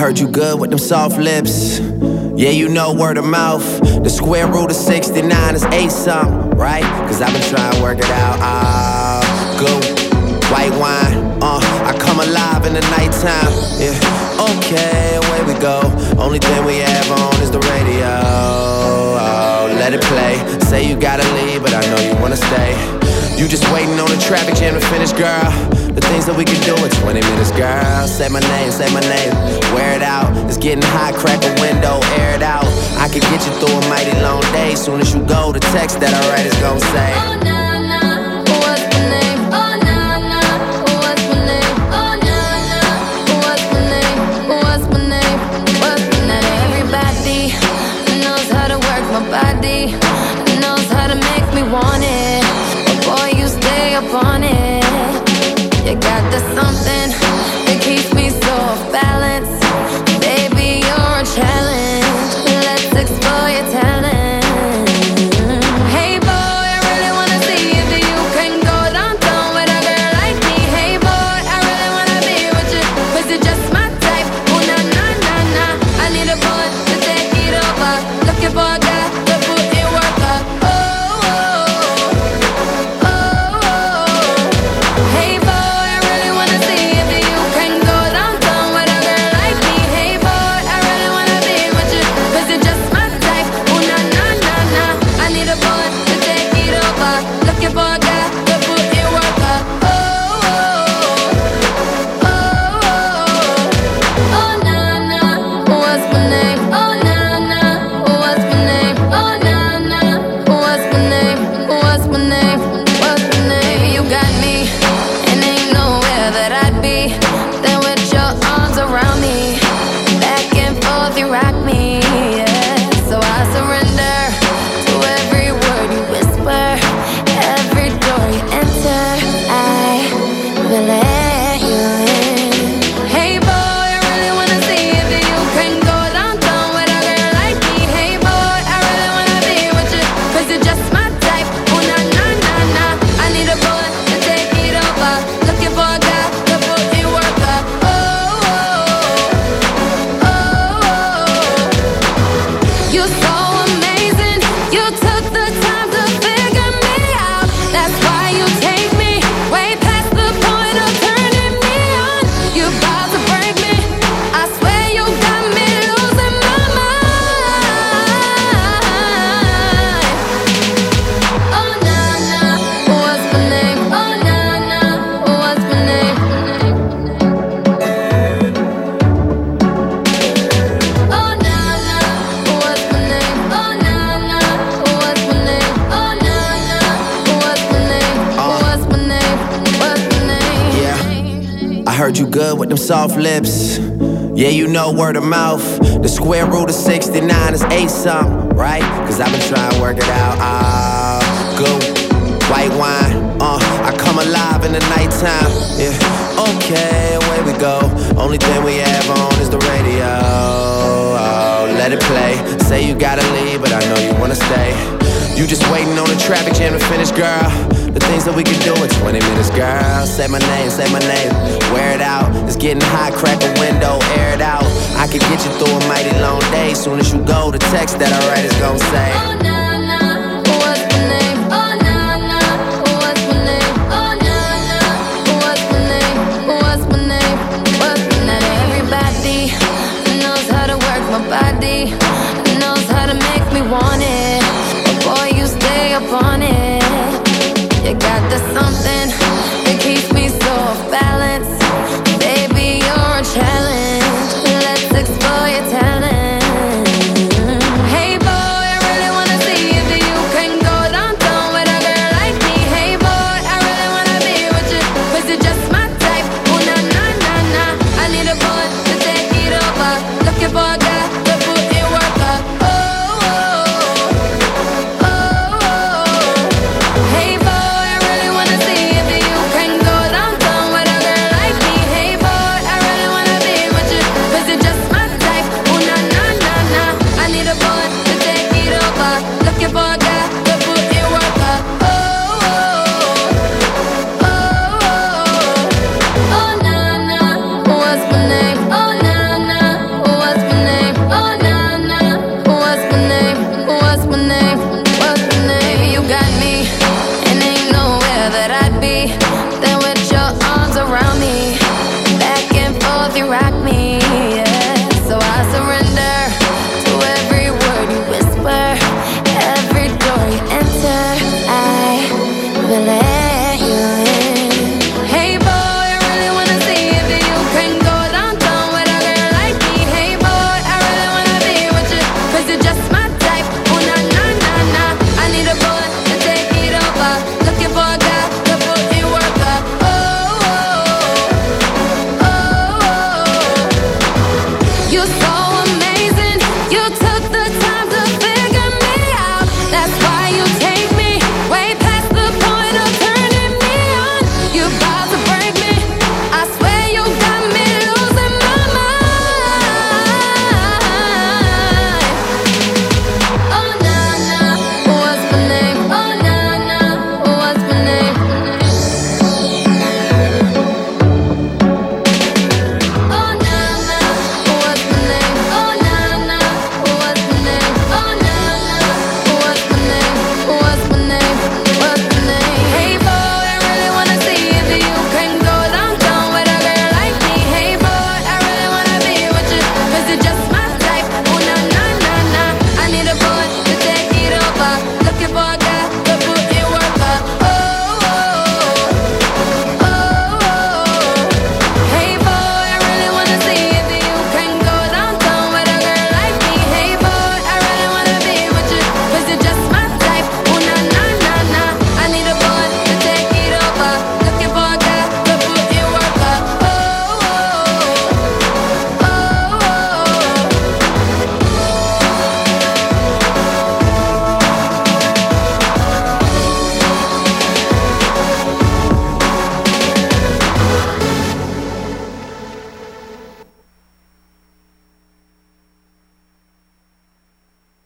heard you good with them soft lips. Yeah, you know word of mouth. The square root of 69 is 8 something, right? Cause I've been trying to work it out. Good white wine, I come alive in the nighttime. Yeah, okay, away we go. Only thing we have on is the radio. Oh, let it play. Say you gotta leave, but I know you wanna stay. You just waiting on the traffic jam to finish, girl. The things that we can do in 20 minutes, girl. Say my name, wear it out. It's getting hot, crack a window, air it out. I could get you through a mighty long day. Soon as you go, the text that I write is gon' say, oh, nah, nah, what's my name? Oh, nah, nah, what's my name? Oh, nah, nah, what's my name? What's my name? What's my name? Everybody knows how to work my body, knows how to make me want it. But boy, you stay up on it. You got the something that keeps me so off balance. Baby, you're a challenge. Let's explore your talent. Hey boy, I really wanna see if you can go downtown with a girl like me. Hey boy, I really wanna be with you, 'cause you're just my type. Oh na na na na, I need a boy to take it over. Looking for a guy to put in work up. Oh, oh, oh, oh. Hey boy, heard you good with them soft lips. Yeah, you know word of mouth. The square root of 69 is 8 something, right? Cause I've been trying to work it out. Good white wine, I come alive in the nighttime. Yeah, okay, away we go. Only thing we have on is the radio. Oh, let it play. Say you gotta leave, but I know you wanna stay. You just waiting on the traffic jam to finish, girl. The things that we can do in 20 minutes, girl. Say my name, wear it out. It's getting hot, crack a window, air it out. I could get you through a mighty long day. Soon as you go, the text that I write is gon' say, oh, no.